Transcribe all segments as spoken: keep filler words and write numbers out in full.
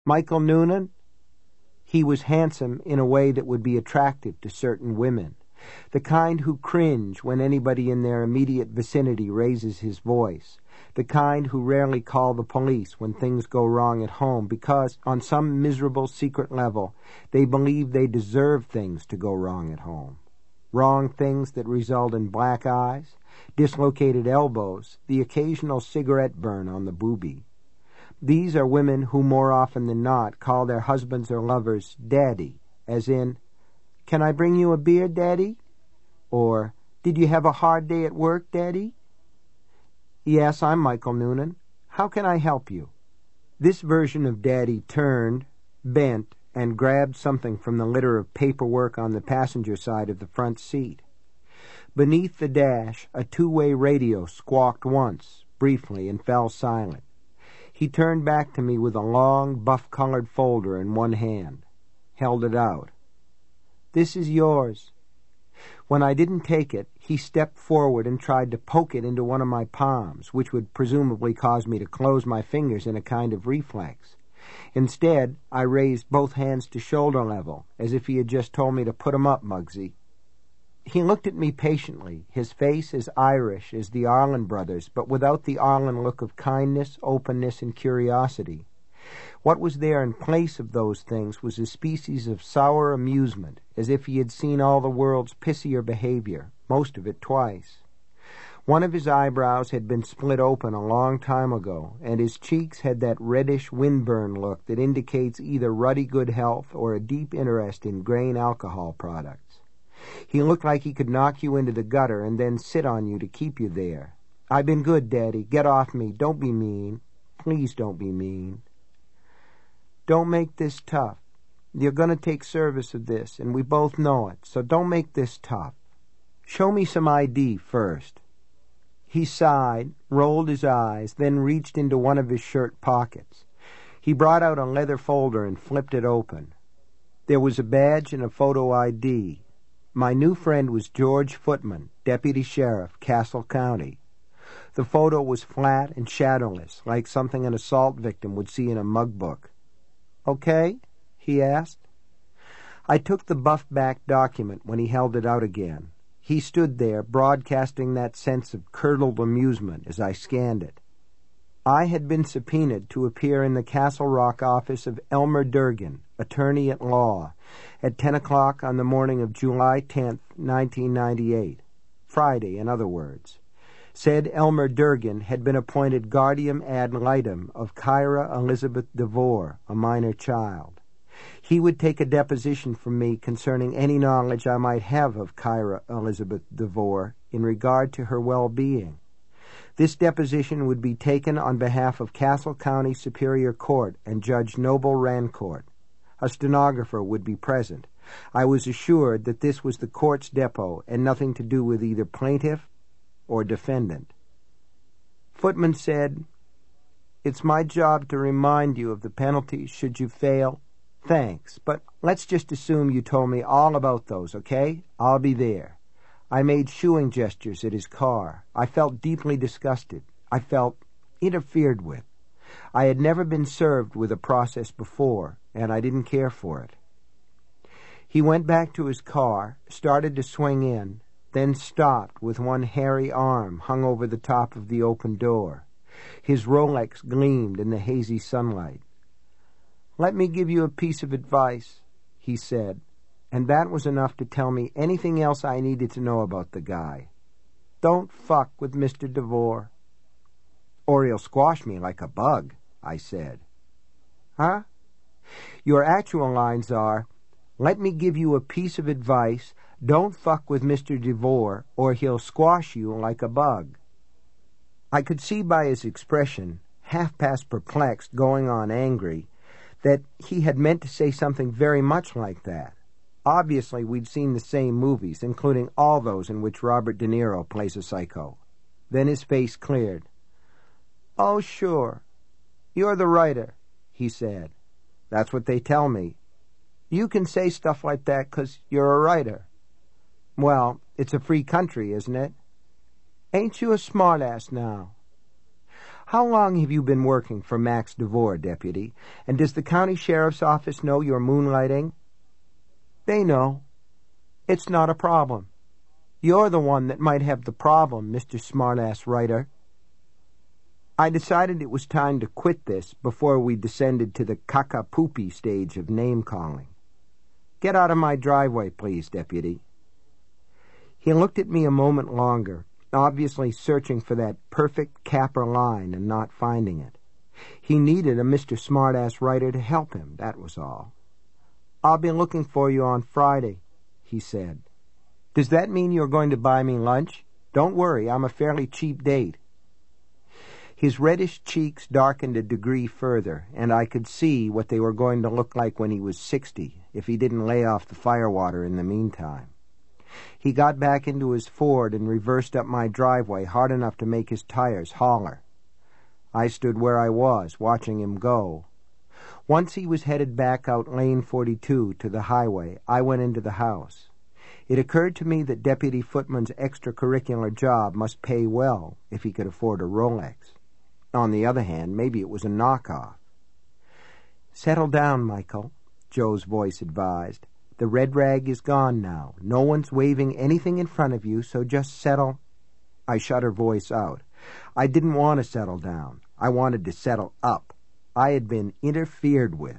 Michael Noonan? He was handsome in a way that would be attractive to certain women, the kind who cringe when anybody in their immediate vicinity raises his voice, the kind who rarely call the police when things go wrong at home because, on some miserable secret level, they believe they deserve things to go wrong at home. Wrong things that result in black eyes, dislocated elbows, the occasional cigarette burn on the boobie. These are women who more often than not call their husbands or lovers Daddy, as in, "Can I bring you a beer, Daddy?" Or, "Did you have a hard day at work, Daddy?" "Yes, I'm Michael Noonan. How can I help you?" This version of Daddy turned, bent, and grabbed something from the litter of paperwork on the passenger side of the front seat. Beneath the dash, a two-way radio squawked once, briefly, and fell silent. He turned back to me with a long, buff-colored folder in one hand, held it out. "This is yours." When I didn't take it, he stepped forward and tried to poke it into one of my palms, which would presumably cause me to close my fingers in a kind of reflex. Instead, I raised both hands to shoulder level, as if he had just told me to put 'em up, Muggsy. He looked at me patiently, his face as Irish as the Arlen brothers, but without the Arlen look of kindness, openness, and curiosity. What was there in place of those things was a species of sour amusement, as if he had seen all the world's pissier behavior, most of it twice. One of his eyebrows had been split open a long time ago, and his cheeks had that reddish windburn look that indicates either ruddy good health or a deep interest in grain alcohol products. He looked like he could knock you into the gutter and then sit on you to keep you there. "I've been good, Daddy. Get off me. Don't be mean. Please don't be mean." "Don't make this tough. You're going to take service of this, and we both know it, so don't make this tough. Show me some I D first." He sighed, rolled his eyes, then reached into one of his shirt pockets. He brought out a leather folder and flipped it open. There was a badge and a photo I D. My new friend was George Footman, Deputy Sheriff, Castle County. The photo was flat and shadowless, like something an assault victim would see in a mug book. "Okay?" he asked. I took the buff-backed document when he held it out again. He stood there, broadcasting that sense of curdled amusement as I scanned it. I had been subpoenaed to appear in the Castle Rock office of Elmer Durgan, attorney at law, at ten o'clock on the morning of July tenth, nineteen ninety-eight. Friday, in other words. Said Elmer Durgan had been appointed guardian ad litem of Kyra Elizabeth DeVore, a minor child. He would take a deposition from me concerning any knowledge I might have of Kyra Elizabeth DeVore in regard to her well-being. This deposition would be taken on behalf of Castle County Superior Court and Judge Noble Rancourt. A stenographer would be present. I was assured that this was the court's depot and nothing to do with either plaintiff or defendant. Footman said, "It's my job to remind you of the penalties should you fail. Thanks, but let's just assume you told me all about those, okay? I'll be there." I made shooing gestures at his car. I felt deeply disgusted. I felt interfered with. I had never been served with a process before, and I didn't care for it. He went back to his car, started to swing in, then stopped with one hairy arm hung over the top of the open door. His Rolex gleamed in the hazy sunlight. "Let me give you a piece of advice," he said, and that was enough to tell me anything else I needed to know about the guy. "Don't fuck with Mister DeVore." "Or he'll squash me like a bug," I said. "Huh?" "Your actual lines are, 'Let me give you a piece of advice. Don't fuck with Mister DeVore, or he'll squash you like a bug.'" I could see by his expression, half past perplexed, going on angry, that he had meant to say something very much like that. Obviously, we'd seen the same movies, including all those in which Robert De Niro plays a psycho. Then his face cleared. "Oh, sure. You're the writer," he said. "That's what they tell me." "You can say stuff like that 'cause you're a writer." "Well, it's a free country, isn't it?" "Ain't you a smartass now?" How long have you been working for Max DeVore, Deputy? And does the county sheriff's office know you're moonlighting? They know. It's not a problem. You're the one that might have the problem, Mister Smartass Writer. I decided it was time to quit this before we descended to the caca-poopy stage of name-calling. Get out of my driveway, please, Deputy. He looked at me a moment longer, obviously searching for that perfect capper line and not finding it. He needed a Mister Smartass Writer to help him, that was all. I'll be looking for you on Friday, he said. Does that mean you're going to buy me lunch? Don't worry, I'm a fairly cheap date. His reddish cheeks darkened a degree further, and I could see what they were going to look like when he was sixty, if he didn't lay off the firewater in the meantime. He got back into his Ford and reversed up my driveway hard enough to make his tires holler. I stood where I was, watching him go. Once he was headed back out Lane forty-two to the highway, I went into the house. It occurred to me that Deputy Footman's extracurricular job must pay well if he could afford a Rolex. On the other hand, maybe it was a knockoff. Settle down, Michael, Joe's voice advised. The red rag is gone now. No one's waving anything in front of you, so just settle. I shut her voice out. I didn't want to settle down. I wanted to settle up. I had been interfered with.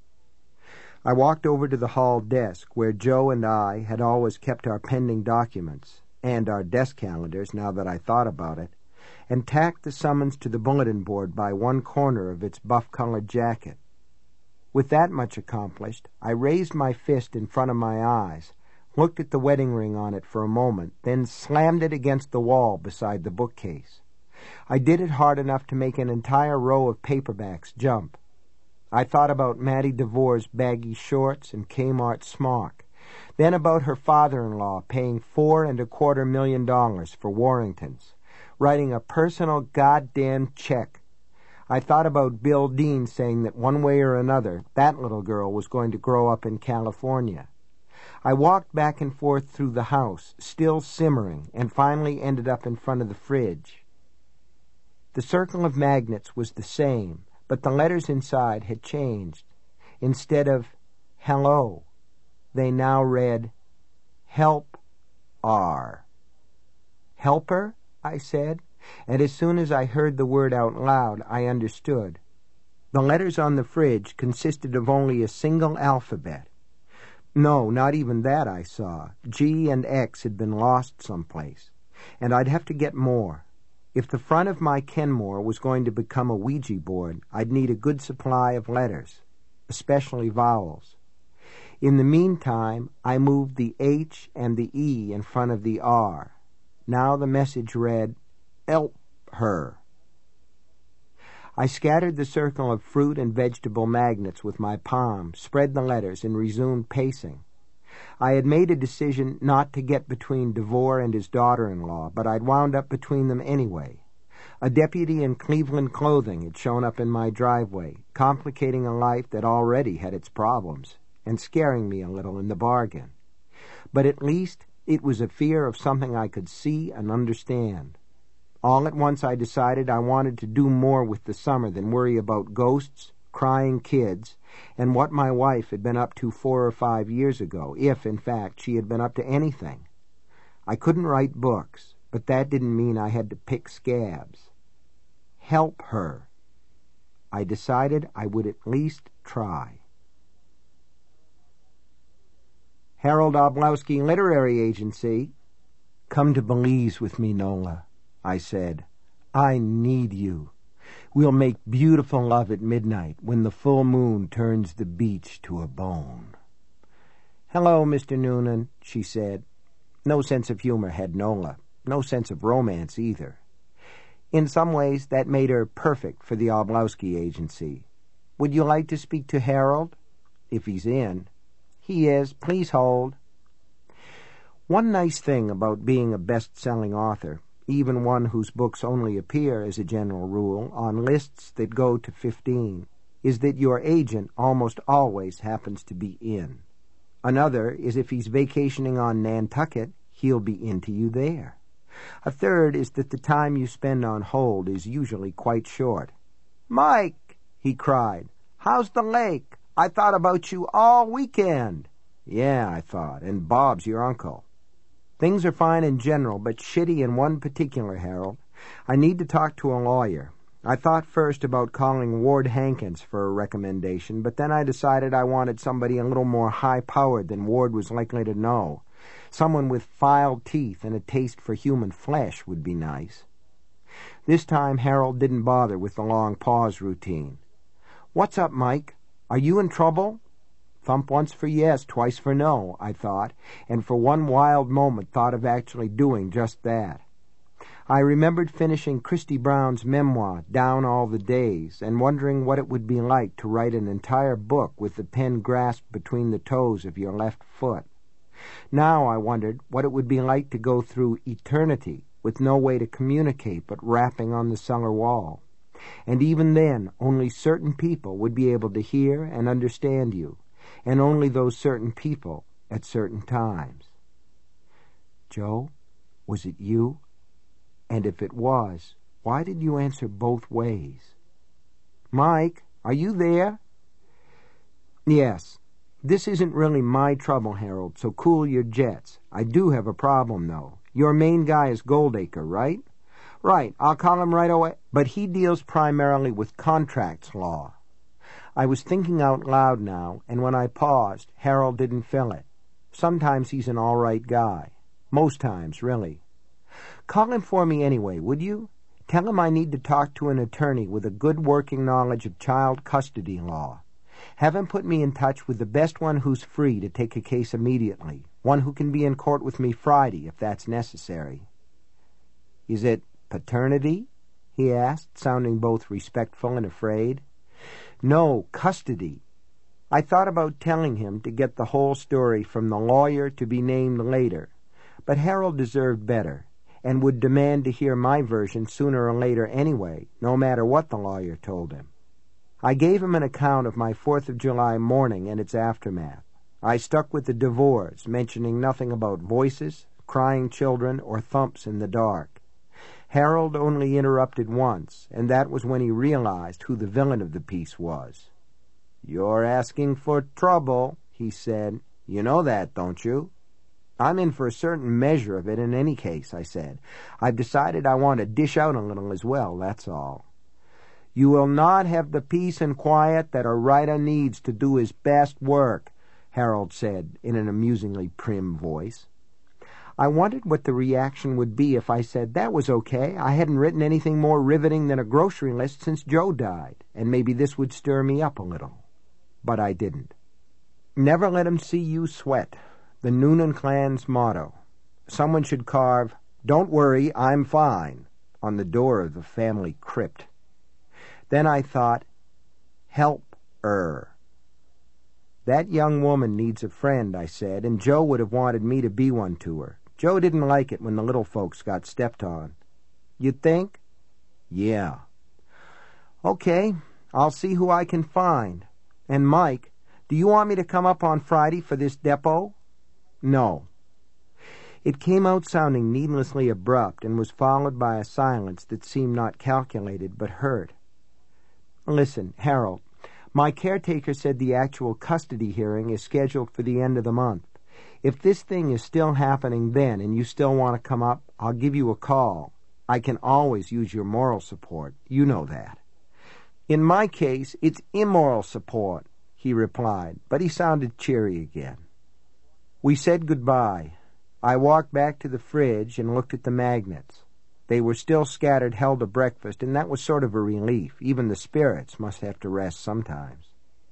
I walked over to the hall desk where Joe and I had always kept our pending documents, and our desk calendars, now that I thought about it, and tacked the summons to the bulletin board by one corner of its buff-colored jacket. With that much accomplished, I raised my fist in front of my eyes, looked at the wedding ring on it for a moment, then slammed it against the wall beside the bookcase. I did it hard enough to make an entire row of paperbacks jump. I thought about Mattie DeVore's baggy shorts and Kmart smock, then about her father-in-law paying four and a quarter million dollars for Warringtons, writing a personal goddamn check. I thought about Bill Dean saying that one way or another that little girl was going to grow up in California. I walked back and forth through the house, still simmering, and finally ended up in front of the fridge. The circle of magnets was the same, but the letters inside had changed. Instead of hello, they now read help R. Helper? I said, and as soon as I heard the word out loud, I understood. The letters on the fridge consisted of only a single alphabet. No, not even that I saw. G and X had been lost someplace, and I'd have to get more. If the front of my Kenmore was going to become a Ouija board, I'd need a good supply of letters, especially vowels. In the meantime, I moved the H and the E in front of the R. Now the message read, "Help her." I scattered the circle of fruit and vegetable magnets with my palm, spread the letters, and resumed pacing. I had made a decision not to get between DeVore and his daughter-in-law, but I'd wound up between them anyway. A deputy in Cleveland clothing had shown up in my driveway, complicating a life that already had its problems, and scaring me a little in the bargain. But at least it was a fear of something I could see and understand. All at once I decided I wanted to do more with the summer than worry about ghosts, crying kids, and what my wife had been up to four or five years ago, if, in fact, she had been up to anything. I couldn't write books, but that didn't mean I had to pick scabs. Help her. I decided I would at least try. Harold Oblowski Literary Agency. Come to Belize with me, Nola, I said. I need you. We'll make beautiful love at midnight when the full moon turns the beach to a bone. Hello, Mister Noonan, she said. No sense of humor had Nola. No sense of romance either. In some ways, that made her perfect for the Oblowski Agency. Would you like to speak to Harold? If he's in. He is. Please hold. One nice thing about being a best-selling author, even one whose books only appear, as a general rule, on lists that go to fifteen, is that your agent almost always happens to be in. Another is if he's vacationing on Nantucket, he'll be into you there. A third is that the time you spend on hold is usually quite short. "Mike," he cried, "how's the lake? I thought about you all weekend." "Yeah," I thought, "and Bob's your uncle." "Things are fine in general, but shitty in one particular, Harold. I need to talk to a lawyer. I thought first about calling Ward Hankins for a recommendation, but then I decided I wanted somebody a little more high-powered than Ward was likely to know. Someone with filed teeth and a taste for human flesh would be nice." This time Harold didn't bother with the long pause routine. "What's up, Mike? Are you in trouble?" Thump once for yes, twice for no, I thought, and for one wild moment thought of actually doing just that. I remembered finishing Christy Brown's memoir, Down All the Days, and wondering what it would be like to write an entire book with the pen grasped between the toes of your left foot. Now I wondered what it would be like to go through eternity with no way to communicate but rapping on the cellar wall. And even then, only certain people would be able to hear and understand you, and only those certain people at certain times. "Joe, was it you? And if it was, why did you answer both ways?" "Mike, are you there?" "Yes. This isn't really my trouble, Harold, so cool your jets. I do have a problem, though. Your main guy is Goldacre, right?" "Right. I'll call him right away." "But he deals primarily with contracts law." I was thinking out loud now, and when I paused, Harold didn't fill it. Sometimes he's an all right guy. Most times, really. "Call him for me anyway, would you? Tell him I need to talk to an attorney with a good working knowledge of child custody law. Have him put me in touch with the best one who's free to take a case immediately, one who can be in court with me Friday if that's necessary." "Is it paternity?" he asked, sounding both respectful and afraid. "No, custody." I thought about telling him to get the whole story from the lawyer to be named later, but Harold deserved better, and would demand to hear my version sooner or later anyway, no matter what the lawyer told him. I gave him an account of my Fourth of July morning and its aftermath. I stuck with the Devores, mentioning nothing about voices, crying children, or thumps in the dark. Harold only interrupted once, and that was when he realized who the villain of the piece was. "You're asking for trouble," he said. "You know that, don't you?" "I'm in for a certain measure of it in any case," I said. "I've decided I want to dish out a little as well, that's all." "You will not have the peace and quiet that a writer needs to do his best work," Harold said in an amusingly prim voice. I wondered what the reaction would be if I said that was okay. I hadn't written anything more riveting than a grocery list since Joe died, and maybe this would stir me up a little. But I didn't. "Never let 'em see you sweat," the Noonan clan's motto. Someone should carve, "Don't worry, I'm fine," on the door of the family crypt. Then I thought, help her. "That young woman needs a friend," I said, and Joe would have wanted me to be one to her. Joe didn't like it when the little folks got stepped on. "You think?" "Yeah." "Okay, I'll see who I can find. And Mike, do you want me to come up on Friday for this depot?" "No." It came out sounding needlessly abrupt and was followed by a silence that seemed not calculated but hurt. "Listen, Harold, my caretaker said the actual custody hearing is scheduled for the end of the month. If this thing is still happening then and you still want to come up, I'll give you a call. I can always use your moral support. You know that." "In my case, it's immoral support," he replied, but he sounded cheery again. We said goodbye. I walked back to the fridge and looked at the magnets. They were still scattered hell to breakfast, and that was sort of a relief. Even the spirits must have to rest sometimes.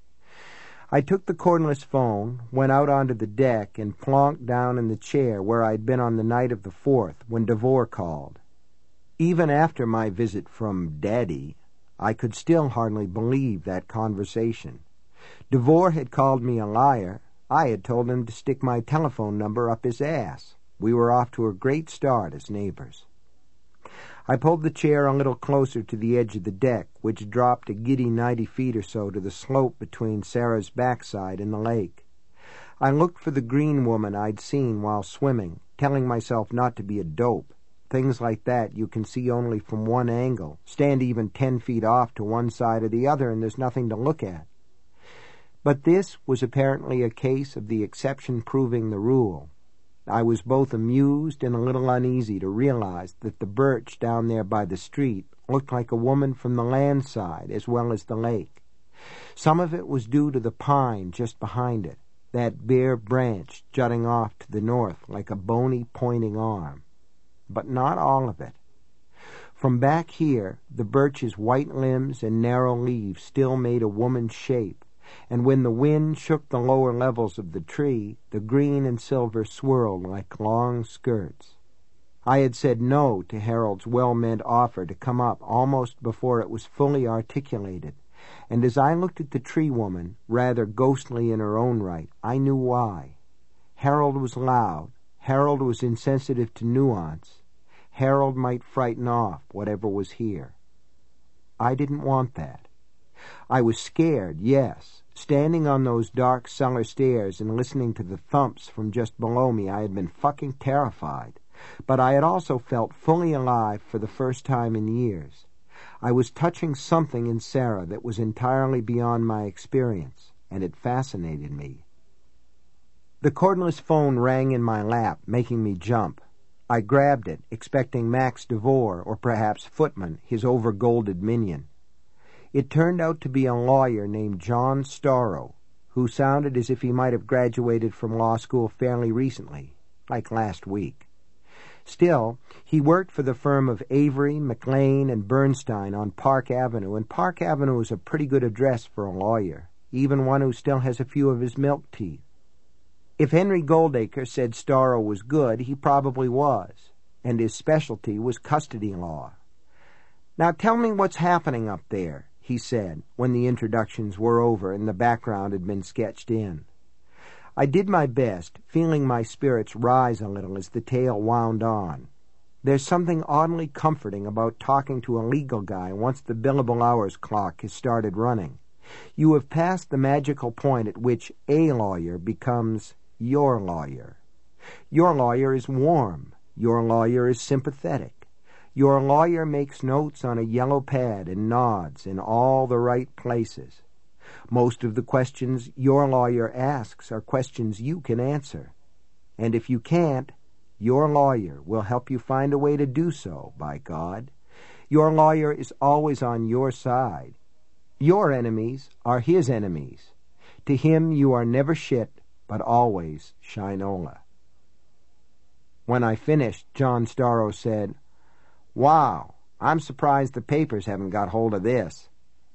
I took the cordless phone, went out onto the deck, and plonked down in the chair where I'd been on the night of the fourth when Devore called. Even after my visit from Daddy, I could still hardly believe that conversation. Devore had called me a liar. I had told him to stick my telephone number up his ass. We were off to a great start as neighbors. I pulled the chair a little closer to the edge of the deck, which dropped a giddy ninety feet or so to the slope between Sarah's backside and the lake. I looked for the green woman I'd seen while swimming, telling myself not to be a dope. things like that you can see only from one angle, stand even ten feet off to one side or the other, and there's nothing to look at. But this was apparently a case of the exception proving the rule. I was both amused and a little uneasy to realize that the birch down there by the street looked like a woman from the land side as well as the lake. Some of it was due to the pine just behind it, that bare branch jutting off to the north like a bony pointing arm. But not all of it. From back here, the birch's white limbs and narrow leaves still made a woman's shape, and when the wind shook the lower levels of the tree, the green and silver swirled like long skirts. I had said no to Harold's well-meant offer to come up almost before it was fully articulated, and as I looked at the tree woman, rather ghostly in her own right, I knew why. Harold was loud. Harold was insensitive to nuance. Harold might frighten off whatever was here. I didn't want that. I was scared, yes. Standing on those dark cellar stairs and listening to the thumps from just below me, I had been fucking terrified. But I had also felt fully alive for the first time in years. I was touching something in Sarah that was entirely beyond my experience, and it fascinated me. The cordless phone rang in my lap, making me jump. I grabbed it, expecting Max DeVore, or perhaps Footman, his over-golded minion. It turned out to be a lawyer named John Storrow, who sounded as if he might have graduated from law school fairly recently, like last week. Still, he worked for the firm of Avery, McLean, and Bernstein on Park Avenue, and Park Avenue is a pretty good address for a lawyer, even one who still has a few of his milk teeth. If Henry Goldacre said Storrow was good, he probably was, and his specialty was custody law. "Now tell me what's happening up there," he said, when the introductions were over and the background had been sketched in. I did my best, feeling my spirits rise a little as the tale wound on. There's something oddly comforting about talking to a legal guy once the billable hours clock has started running. You have passed the magical point at which a lawyer becomes your lawyer. Your lawyer is warm. Your lawyer is sympathetic. Your lawyer makes notes on a yellow pad and nods in all the right places. Most of the questions your lawyer asks are questions you can answer. And if you can't, your lawyer will help you find a way to do so, by God. Your lawyer is always on your side. Your enemies are his enemies. To him you are never shit, but always Shinola. When I finished, John Storrow said, "Wow, I'm surprised the papers haven't got hold of this."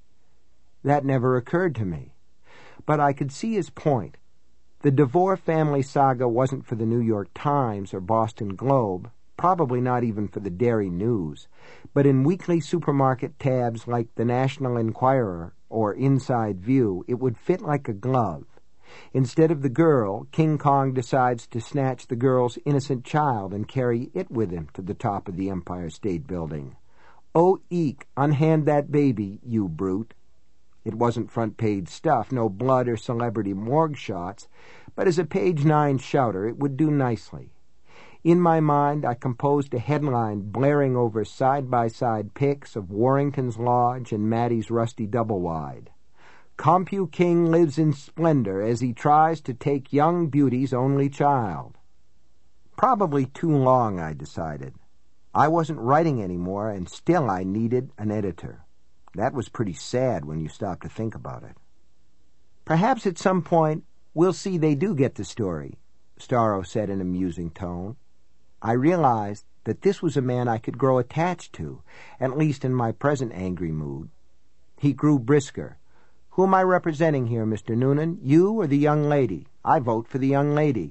That never occurred to me. But I could see his point. The DeVore family saga wasn't for the New York Times or Boston Globe, probably not even for the Derry News, but in weekly supermarket tabs like the National Enquirer or Inside View, it would fit like a glove. Instead of the girl, King Kong decides to snatch the girl's innocent child and carry it with him to the top of the Empire State Building. "Oh, eek, unhand that baby, you brute." It wasn't front-page stuff, no blood or celebrity morgue shots, but as a page nine shouter it would do nicely. In my mind I composed a headline blaring over side-by-side pics of Warrington's Lodge and Maddie's Rusty Double-Wide. "Compu King lives in splendor as he tries to take young beauty's only child." Probably too long, I decided. I wasn't writing anymore, and still I needed an editor. That was pretty sad when you stop to think about it. "Perhaps at some point we'll see they do get the story," Storrow said in a musing tone. I realized that this was a man I could grow attached to, at least in my present angry mood. He grew brisker. "Who am I representing here, Mister Noonan? You or the young lady? I vote for the young lady."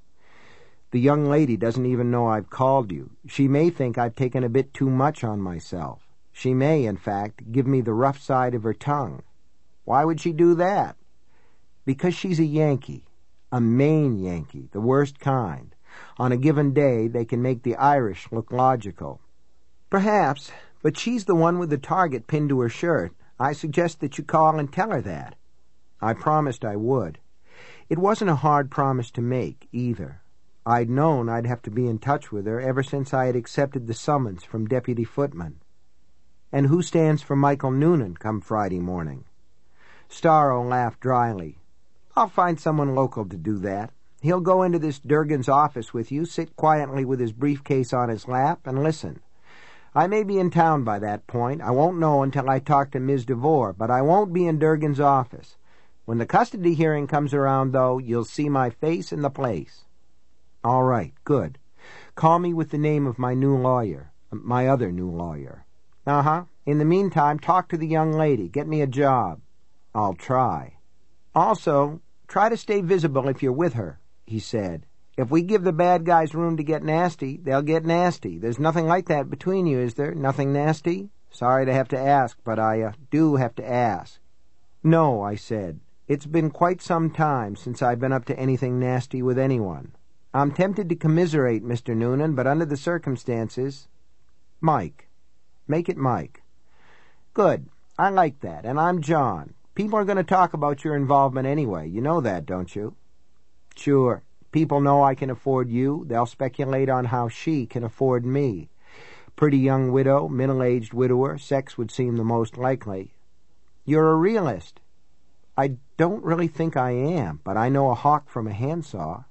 "The young lady doesn't even know I've called you. She may think I've taken a bit too much on myself. She may, in fact, give me the rough side of her tongue." "Why would she do that?" "Because she's a Yankee, a Maine Yankee, the worst kind. On a given day, they can make the Irish look logical." "Perhaps, but she's the one with the target pinned to her shirt. I suggest that you call and tell her that." I promised I would. It wasn't a hard promise to make, either. I'd known I'd have to be in touch with her ever since I had accepted the summons from Deputy Footman. And who stands for Michael Noonan come Friday morning? Starro laughed dryly. I'll find someone local to do that. He'll go into this Durgan's office with you, sit quietly with his briefcase on his lap, and listen. I may be in town by that point. I won't know until I talk to Miz DeVore, but I won't be in Durgan's office. When the custody hearing comes around, though, you'll see my face in the place. All right, good. Call me with the name of my new lawyer, my other new lawyer. Uh-huh. In the meantime, talk to the young lady. Get me a job. I'll try. Also, try to stay visible if you're with her, he said. If we give the bad guys room to get nasty, they'll get nasty. There's nothing like that between you, is there? Nothing nasty? Sorry to have to ask, but I uh, do have to ask. No, I said. It's been quite some time since I've been up to anything nasty with anyone. I'm tempted to commiserate, Mister Noonan, but under the circumstances... Mike. Make it Mike. Good. I like that, and I'm John. People are going to talk about your involvement anyway. You know that, don't you? Sure. People know I can afford you. They'll speculate on how she can afford me. Pretty young widow, middle-aged widower, sex would seem the most likely. You're a realist. I don't really think I am, but I know a hawk from a handsaw.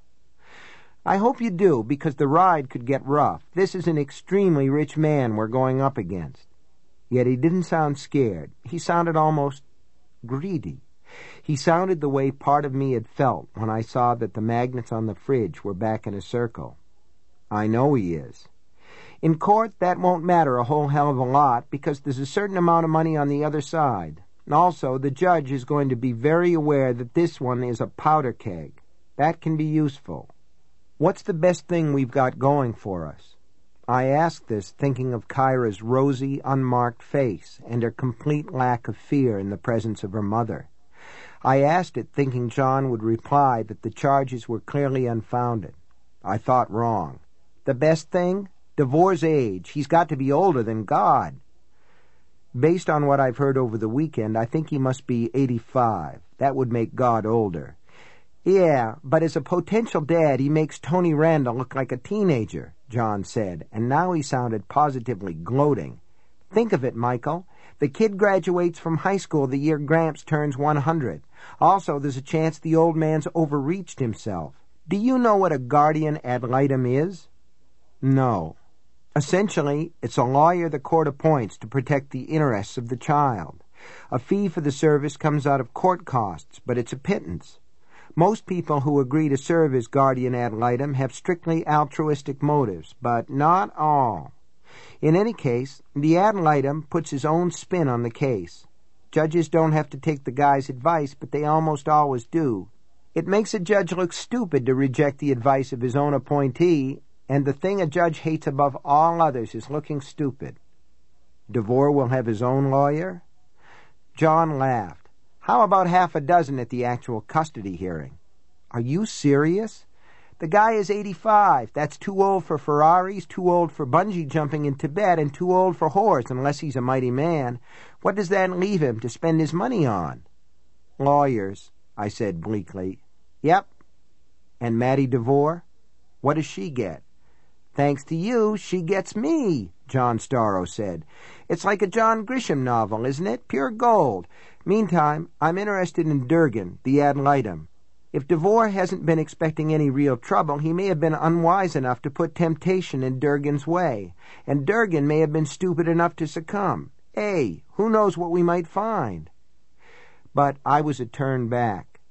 I hope you do, because the ride could get rough. This is an extremely rich man we're going up against. Yet he didn't sound scared. He sounded almost greedy. He sounded the way part of me had felt when I saw that the magnets on the fridge were back in a circle. I know he is. In court, that won't matter a whole hell of a lot, because there's a certain amount of money on the other side. Also, the judge is going to be very aware that this one is a powder keg. That can be useful. What's the best thing we've got going for us? I asked this thinking of Kyra's rosy, unmarked face and her complete lack of fear in the presence of her mother. I asked it thinking John would reply that the charges were clearly unfounded. I thought wrong. The best thing? DeVore's age. He's got to be older than God. Based on what I've heard over the weekend, I think he must be eighty-five. That would make God older. Yeah, but as a potential dad, he makes Tony Randall look like a teenager, John said, and now he sounded positively gloating. Think of it, Michael. The kid graduates from high school the year Gramps turns one hundred. Also, there's a chance the old man's overreached himself. Do you know what a guardian ad litem is? No. Essentially, it's a lawyer the court appoints to protect the interests of the child. A fee for the service comes out of court costs, but it's a pittance. Most people who agree to serve as guardian ad litem have strictly altruistic motives, but not all. In any case, the ad litem puts his own spin on the case. Judges don't have to take the guy's advice, but they almost always do. It makes a judge look stupid to reject the advice of his own appointee, and the thing a judge hates above all others is looking stupid. DeVore will have his own lawyer? John laughed. How about half a dozen at the actual custody hearing? Are you serious? The guy is eighty-five. That's too old for Ferraris, too old for bungee jumping in Tibet, and too old for whores, unless he's a mighty man. What does that leave him to spend his money on? Lawyers, I said bleakly. Yep. And Mattie DeVore? What does she get? Thanks to you, she gets me, John Starro said. It's like a John Grisham novel, isn't it? Pure gold. Meantime, I'm interested in Durgan, the ad litem. If DeVore hasn't been expecting any real trouble, he may have been unwise enough to put temptation in Durgan's way, and Durgan may have been stupid enough to succumb. Hey, who knows what we might find? But I was a turn back.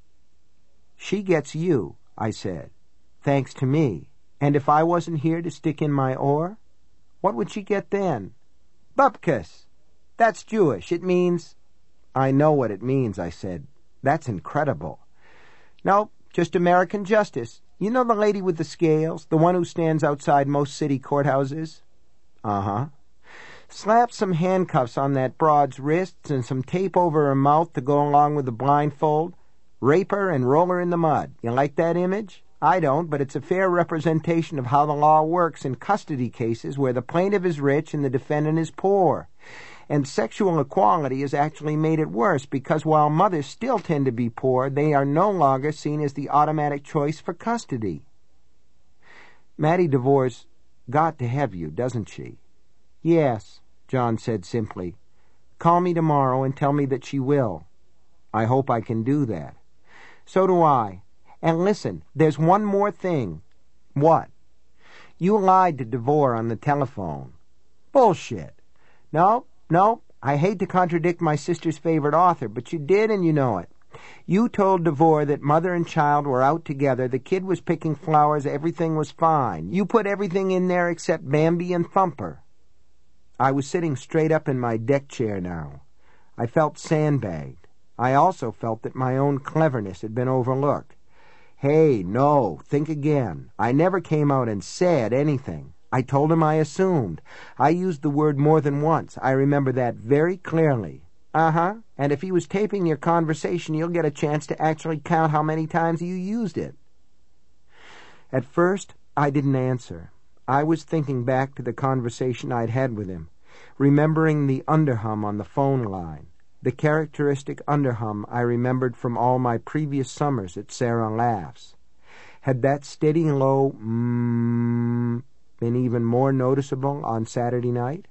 She gets you, I said, thanks to me. And if I wasn't here to stick in my oar, what would she get then? Bupkis. That's Jewish. It means... I know what it means, I said. That's incredible. No, just American justice. You know the lady with the scales, the one who stands outside most city courthouses? Uh-huh. Slap some handcuffs on that broad's wrists and some tape over her mouth to go along with the blindfold. Rape her and roll her in the mud. You like that image? I don't, but it's a fair representation of how the law works in custody cases where the plaintiff is rich and the defendant is poor. And sexual equality has actually made it worse because while mothers still tend to be poor, they are no longer seen as the automatic choice for custody. Mattie DeVore's got to have you, doesn't she? Yes, John said simply. Call me tomorrow and tell me that she will. I hope I can do that. So do I. And listen, there's one more thing. What? You lied to DeVore on the telephone. Bullshit. No, no, I hate to contradict my sister's favorite author, but you did and you know it. You told DeVore that mother and child were out together, the kid was picking flowers, everything was fine. You put everything in there except Bambi and Thumper. I was sitting straight up in my deck chair now. I felt sandbagged. I also felt that my own cleverness had been overlooked. Hey, no, think again. I never came out and said anything. I told him I assumed. I used the word more than once. I remember that very clearly. Uh-huh. And if he was taping your conversation, you'll get a chance to actually count how many times you used it. At first, I didn't answer. I was thinking back to the conversation I'd had with him, remembering the underhum on the phone line, the characteristic underhum I remembered from all my previous summers at Sarah Laughs. Had that steady low mmm been even more noticeable on Saturday night?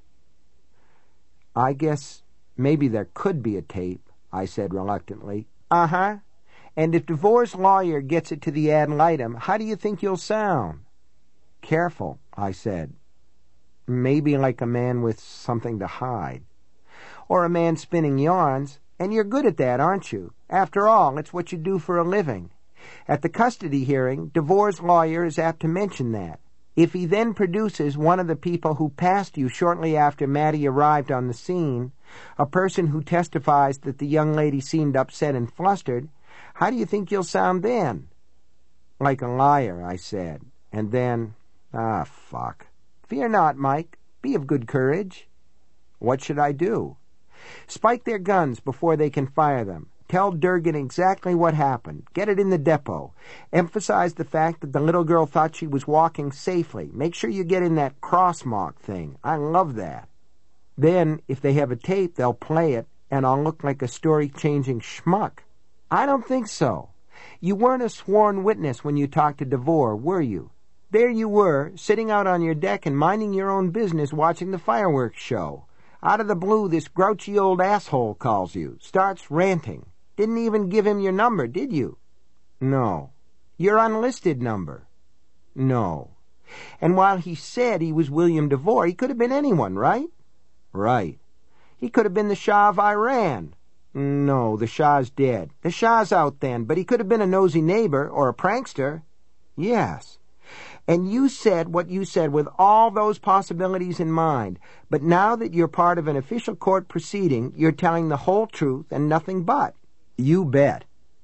I guess maybe there could be a tape, I said reluctantly. Uh-huh. And if DeVore's lawyer gets it to the ad litem, how do you think you'll sound? Careful, I said. Maybe like a man with something to hide. Or a man spinning yarns, and you're good at that, aren't you? After all, it's what you do for a living. At the custody hearing, DeVore's lawyer is apt to mention that. If he then produces one of the people who passed you shortly after Mattie arrived on the scene, a person who testifies that the young lady seemed upset and flustered, how do you think you'll sound then? Like a liar, I said. And then, ah, fuck. Fear not, Mike. Be of good courage. What should I do? Spike their guns before they can fire them. Tell Durgan exactly what happened. Get it in the depot. Emphasize the fact that the little girl thought she was walking safely. Make sure you get in that crossmark thing. I love that. Then, if they have a tape, they'll play it, and I'll look like a story-changing schmuck. I don't think so. You weren't a sworn witness when you talked to DeVore, were you? There you were, sitting out on your deck and minding your own business watching the fireworks show. Out of the blue, this grouchy old asshole calls you, starts ranting. Didn't even give him your number, did you? No. Your unlisted number? No. And while he said he was William DeVore, he could have been anyone, right? Right. He could have been the Shah of Iran. No, the Shah's dead. The Shah's out then, but he could have been a nosy neighbor or a prankster. Yes. And you said what you said with all those possibilities in mind. But now that you're part of an official court proceeding, you're telling the whole truth and nothing but. You bet.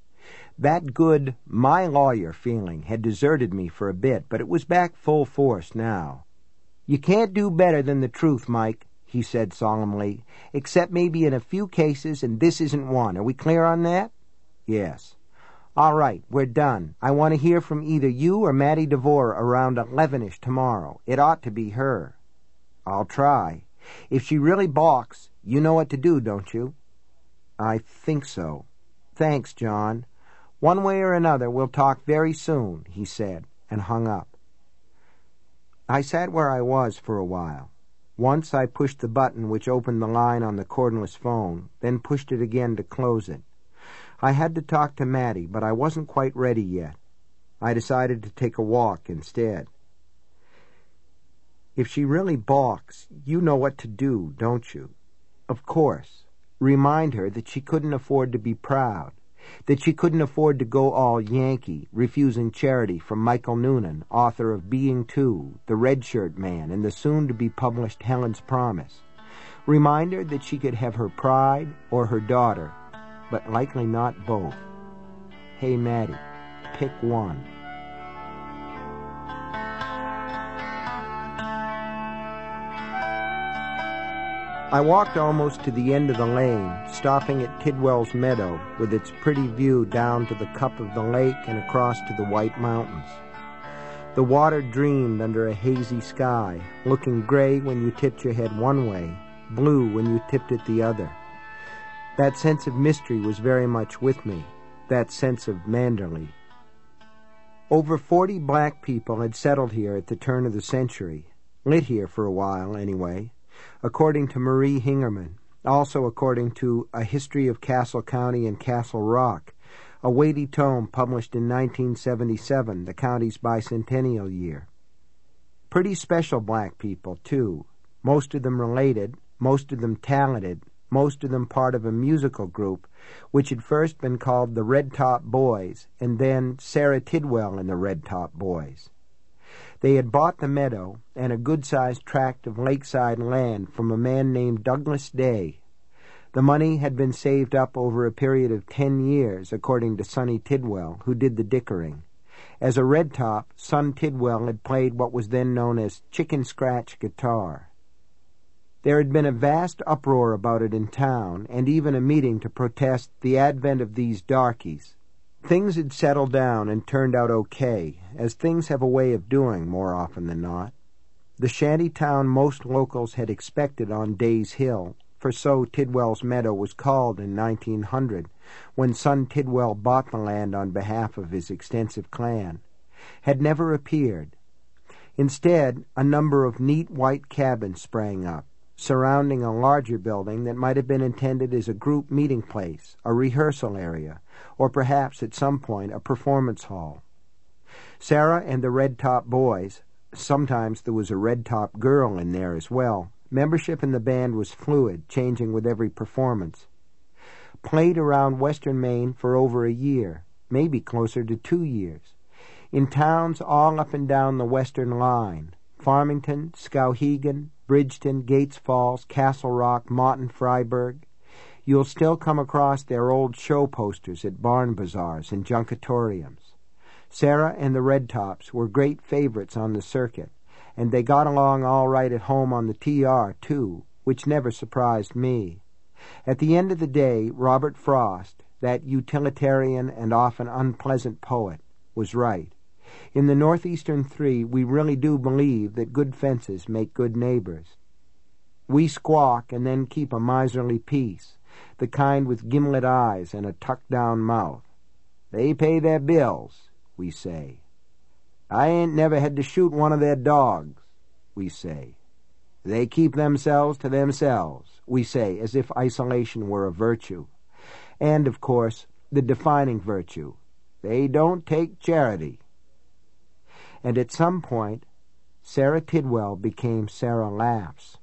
That good, my lawyer feeling had deserted me for a bit, but it was back full force now. You can't do better than the truth, Mike, he said solemnly, except maybe in a few cases, and this isn't one. Are we clear on that? Yes. All right, we're done. I want to hear from either you or Mattie DeVore around eleven-ish tomorrow. It ought to be her. I'll try. If she really balks, you know what to do, don't you? I think so. Thanks, John. One way or another, we'll talk very soon, he said, and hung up. I sat where I was for a while. Once I pushed the button which opened the line on the cordless phone, then pushed it again to close it. I had to talk to Mattie, but I wasn't quite ready yet. I decided to take a walk instead. If she really balks, you know what to do, don't you? Of course. Remind her that she couldn't afford to be proud, that she couldn't afford to go all Yankee, refusing charity from Michael Noonan, author of Being Two, The Red Shirt Man, and the soon-to-be-published Helen's Promise. Remind her that she could have her pride or her daughter, but likely not both. Hey, Mattie, pick one. I walked almost to the end of the lane, stopping at Tidwell's Meadow, with its pretty view down to the cup of the lake and across to the White Mountains. The water dreamed under a hazy sky, looking gray when you tipped your head one way, blue when you tipped it the other. That sense of mystery was very much with me, that sense of Manderley. Over forty black people had settled here at the turn of the century, lit here for a while, anyway, according to Marie Hingerman, also according to A History of Castle County and Castle Rock, a weighty tome published in nineteen seventy-seven, the county's bicentennial year. Pretty special black people, too, most of them related, most of them talented, most of them part of a musical group which had first been called the Red Top Boys, and then Sarah Tidwell and the Red Top Boys. They had bought the meadow and a good-sized tract of lakeside land from a man named Douglas Day. The money had been saved up over a period of ten years, according to Sonny Tidwell, who did the dickering. As a Red Top, Son Tidwell had played what was then known as chicken scratch guitar. There had been a vast uproar about it in town, and even a meeting to protest the advent of these darkies. Things had settled down and turned out okay, as things have a way of doing more often than not. The shanty town most locals had expected on Day's Hill, for so Tidwell's meadow was called in nineteen hundred, when Son Tidwell bought the land on behalf of his extensive clan, had never appeared. Instead, a number of neat white cabins sprang up, surrounding a larger building that might have been intended as a group meeting place, a rehearsal area, or perhaps at some point a performance hall. Sarah and the Red Top Boys, sometimes there was a Red Top girl in there as well, membership in the band was fluid, changing with every performance, played around Western Maine for over a year, maybe closer to two years, in towns all up and down the Western line, Farmington, Skowhegan, Bridgeton, Gates Falls, Castle Rock, Moughton, Freiburg. You'll still come across their old show posters at barn bazaars and junkatoriums. Sarah and the Red Tops were great favorites on the circuit, and they got along all right at home on the T R, too, which never surprised me. At the end of the day, Robert Frost, that utilitarian and often unpleasant poet, was right. In the Northeastern Three, we really do believe that good fences make good neighbors. We squawk and then keep a miserly peace, the kind with gimlet eyes and a tucked-down mouth. They pay their bills, we say. I ain't never had to shoot one of their dogs, we say. They keep themselves to themselves, we say, as if isolation were a virtue. And, of course, the defining virtue. They don't take charity. And at some point, Sarah Tidwell became Sarah Laughs.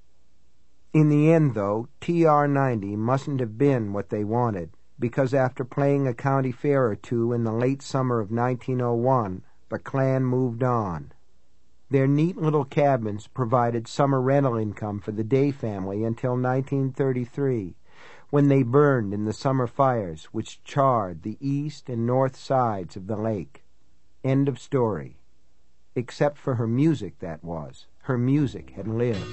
In the end, though, T R ninety mustn't have been what they wanted, because after playing a county fair or two in the late summer of nineteen oh one, the clan moved on. Their neat little cabins provided summer rental income for the Day family until nineteen thirty-three, when they burned in the summer fires which charred the east and north sides of the lake. End of story. Except for her music, that was. Her music had lived.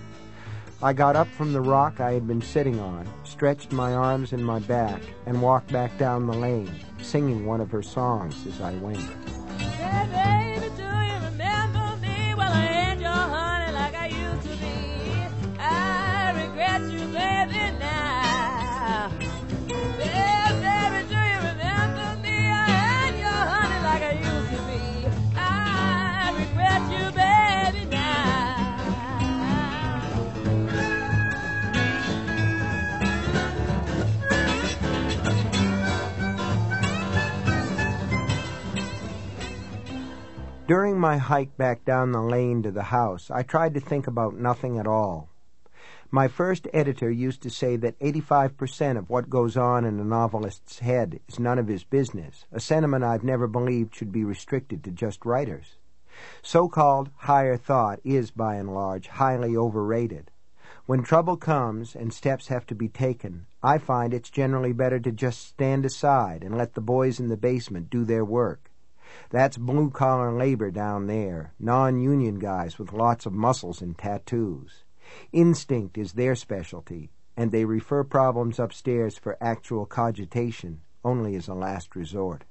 I got up from the rock I had been sitting on, stretched my arms and my back, and walked back down the lane, singing one of her songs as I went. Hey, baby, do you remember me? Well, I ain't your honey like I used to be. I regret you, baby, now. Hey, baby, do you remember me? I ain't your honey like I used to be. I regret you, baby, now. During my hike back down the lane to the house, I tried to think about nothing at all. My first editor used to say that eighty-five percent of what goes on in a novelist's head is none of his business, a sentiment I've never believed should be restricted to just writers. So-called higher thought is, by and large, highly overrated. When trouble comes and steps have to be taken, I find it's generally better to just stand aside and let the boys in the basement do their work. That's blue-collar labor down there, non-union guys with lots of muscles and tattoos. Instinct is their specialty, and they refer problems upstairs for actual cogitation only as a last resort.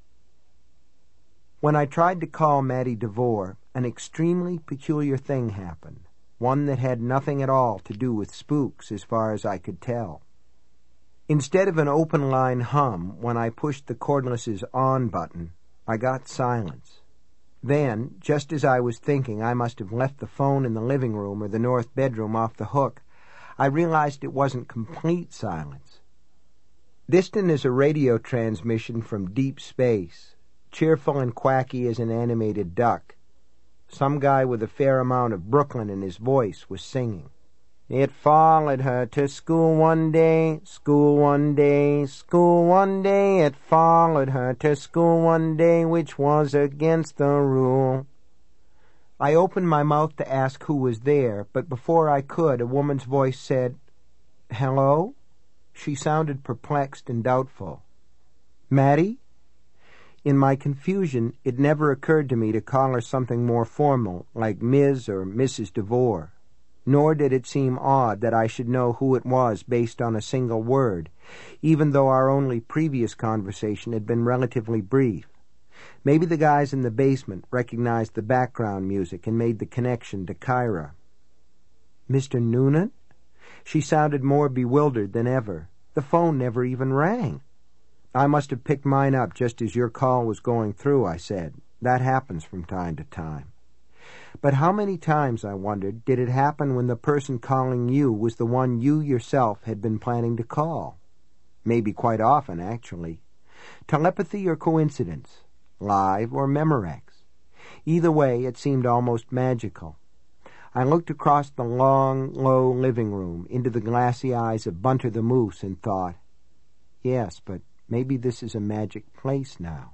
When I tried to call Mattie DeVore, an extremely peculiar thing happened, one that had nothing at all to do with spooks as far as I could tell. Instead of an open-line hum when I pushed the cordless's on button, I got silence. Then, just as I was thinking I must have left the phone in the living room or the north bedroom off the hook, I realized it wasn't complete silence. Distant as a radio transmission from deep space, cheerful and quacky as an animated duck, some guy with a fair amount of Brooklyn in his voice was singing. It followed her to school one day, school one day, school one day. It followed her to school one day, which was against the rule. I opened my mouth to ask who was there, but before I could, a woman's voice said, "Hello?" She sounded perplexed and doubtful. "Mattie?" In my confusion, it never occurred to me to call her something more formal, like Miz or Missus DeVore. Nor did it seem odd that I should know who it was based on a single word, even though our only previous conversation had been relatively brief. Maybe the guys in the basement recognized the background music and made the connection to Kyra. "Mister Noonan?" She sounded more bewildered than ever. The phone never even rang. "I must have picked mine up just as your call was going through," I said. "That happens from time to time." But how many times, I wondered, did it happen when the person calling you was the one you yourself had been planning to call? Maybe quite often, actually. Telepathy or coincidence? Live or Memorex? Either way, it seemed almost magical. I looked across the long, low living room into the glassy eyes of Bunter the Moose and thought, yes, but maybe this is a magic place now.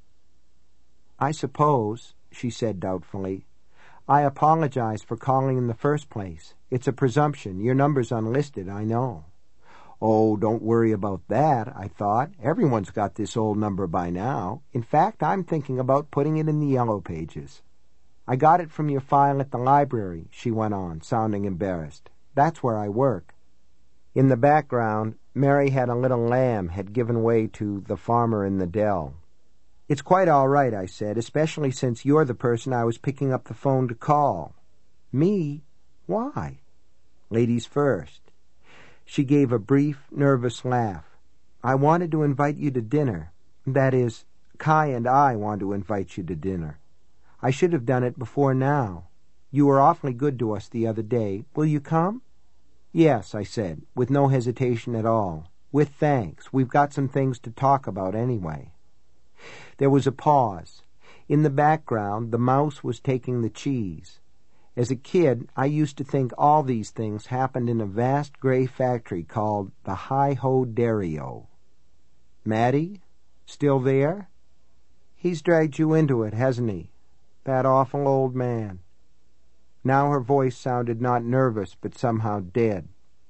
"I suppose," she said doubtfully, "I apologize for calling in the first place. It's a presumption. Your number's unlisted, I know." "Oh, don't worry about that," I thought. "Everyone's got this old number by now. In fact, I'm thinking about putting it in the yellow pages." "I got it from your file at the library," she went on, sounding embarrassed. "That's where I work." In the background, Mary Had a Little Lamb had given way to The Farmer in the Dell. "It's quite all right," I said, "especially since you're the person I was picking up the phone to call." "Me? Why?" "Ladies first." She gave a brief, nervous laugh. "I wanted to invite you to dinner. That is, Kai and I want to invite you to dinner. I should have done it before now. You were awfully good to us the other day. Will you come?" "Yes," I said, with no hesitation at all. "With thanks. We've got some things to talk about anyway." There was a pause. In the background, the mouse was taking the cheese. As a kid, I used to think all these things happened in a vast gray factory called the Hi-Ho Dairy-O. "Mattie? Still there?" "He's dragged you into it, hasn't he? That awful old man." Now her voice sounded not nervous, but somehow dead.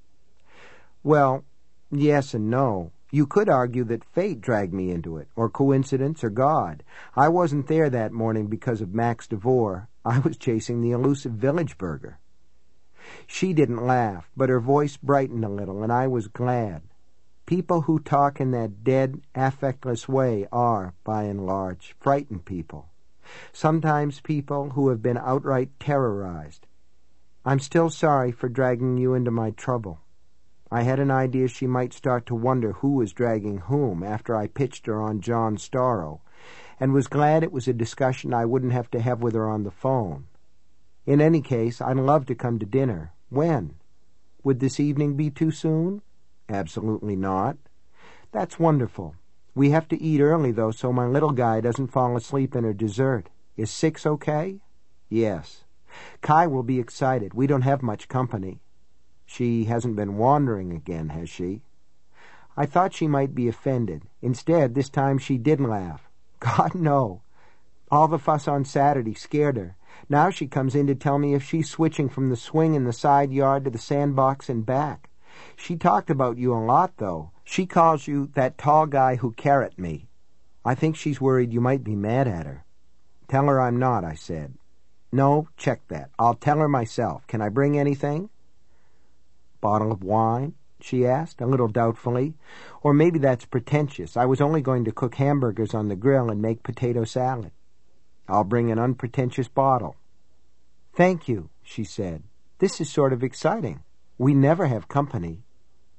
"Well, yes and no. You could argue that fate dragged me into it, or coincidence, or God. I wasn't there that morning because of Max DeVore. I was chasing the elusive village burger." She didn't laugh, but her voice brightened a little, and I was glad. People who talk in that dead, affectless way are, by and large, frightened people. Sometimes people who have been outright terrorized. "I'm still sorry for dragging you into my trouble." I had an idea she might start to wonder who was dragging whom after I pitched her on John Storrow, and was glad it was a discussion I wouldn't have to have with her on the phone. In any case, I'd love to come to dinner. When? Would this evening be too soon? Absolutely not. That's wonderful. We have to eat early, though, so my little guy doesn't fall asleep in her dessert. Is six okay? Yes. Kai will be excited. We don't have much company. She hasn't been wandering again, has she? I thought she might be offended. Instead, this time she did laugh. God, no. All the fuss on Saturday scared her. Now she comes in to tell me if she's switching from the swing in the side yard to the sandbox and back. She talked about you a lot, though. She calls you that tall guy who carrot me. I think she's worried you might be mad at her. Tell her I'm not, I said. No, check that. I'll tell her myself. Can I bring anything? Bottle of wine? She asked, a little doubtfully. Or maybe that's pretentious. I was only going to cook hamburgers on the grill and make potato salad. I'll bring an unpretentious bottle. Thank you, she said. This is sort of exciting. We never have company.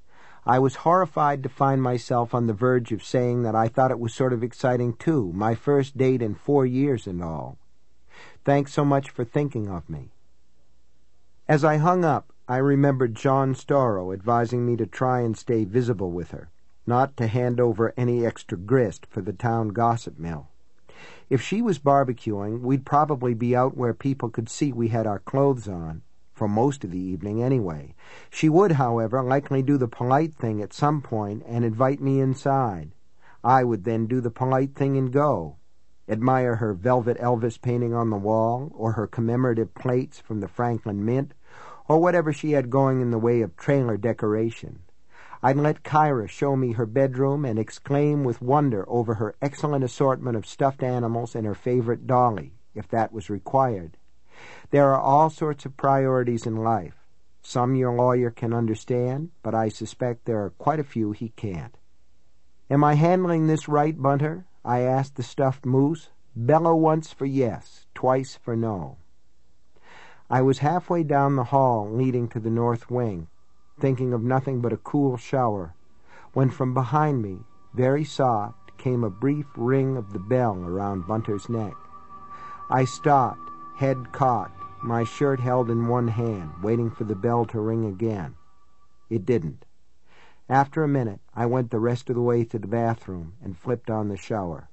I was horrified to find myself on the verge of saying that I thought it was sort of exciting too, my first date in four years and all. Thanks so much for thinking of me. As I hung up, I remembered John Storrow advising me to try and stay visible with her, not to hand over any extra grist for the town gossip mill. If she was barbecuing, we'd probably be out where people could see we had our clothes on, for most of the evening anyway. She would, however, likely do the polite thing at some point and invite me inside. I would then do the polite thing and go, admire her velvet Elvis painting on the wall, or her commemorative plates from the Franklin Mint, or whatever she had going in the way of trailer decoration. I'd let Kyra show me her bedroom and exclaim with wonder over her excellent assortment of stuffed animals and her favorite dolly, if that was required. There are all sorts of priorities in life. Some your lawyer can understand, but I suspect there are quite a few he can't. "Am I handling this right, Bunter?" I asked the stuffed moose. "Bellow once for yes, twice for no." I was halfway down the hall leading to the north wing, thinking of nothing but a cool shower, when from behind me, very soft, came a brief ring of the bell around Bunter's neck. I stopped, head cocked, my shirt held in one hand, waiting for the bell to ring again. It didn't. After a minute, I went the rest of the way to the bathroom and flipped on the shower.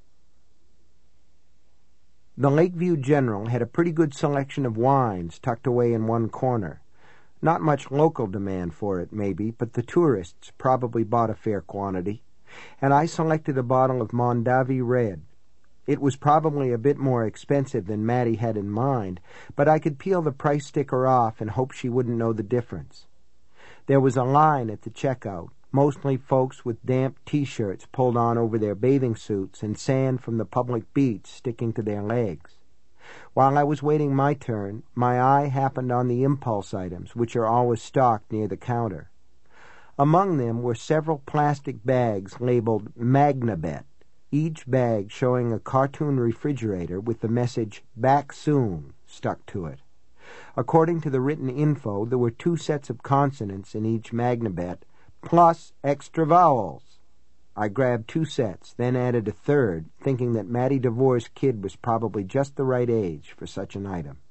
The Lakeview General had a pretty good selection of wines tucked away in one corner. Not much local demand for it, maybe, but the tourists probably bought a fair quantity, and I selected a bottle of Mondavi Red. It was probably a bit more expensive than Mattie had in mind, but I could peel the price sticker off and hope she wouldn't know the difference. There was a line at the checkout, mostly folks with damp T-shirts pulled on over their bathing suits and sand from the public beach sticking to their legs. While I was waiting my turn, my eye happened on the impulse items, which are always stocked near the counter. Among them were several plastic bags labeled Magnabet, each bag showing a cartoon refrigerator with the message "Back Soon" stuck to it. According to the written info, there were two sets of consonants in each Magnabet, plus extra vowels. I grabbed two sets, then added a third, thinking that Mattie DeVore's kid was probably just the right age for such an item.